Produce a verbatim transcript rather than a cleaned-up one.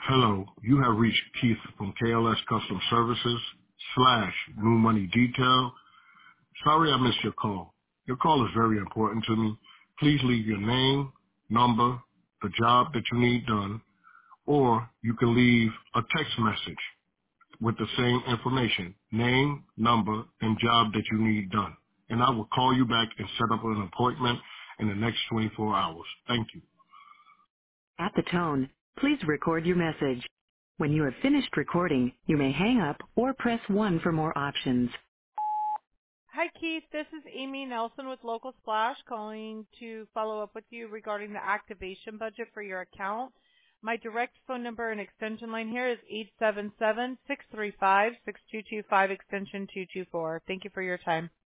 Hello, you have reached Keith from K L S Custom Services slash New Money Detail. Sorry I missed your call. Your call is very important to me. Please leave your name, number, the job that you need done, or you can leave a text message with the same information, name, number, and job that you need done. And I will call you back and set up an appointment in the next twenty-four hours. Thank you. At the tone, please record your message. When you have finished recording, you may hang up or press one for more options. Hi, Keith. This is Amy Nelson with Local Splash calling to follow up with you regarding the activation budget for your account. My direct phone number and extension line here is eight seven seven, six three five, six two two five, extension two two four. Thank you for your time.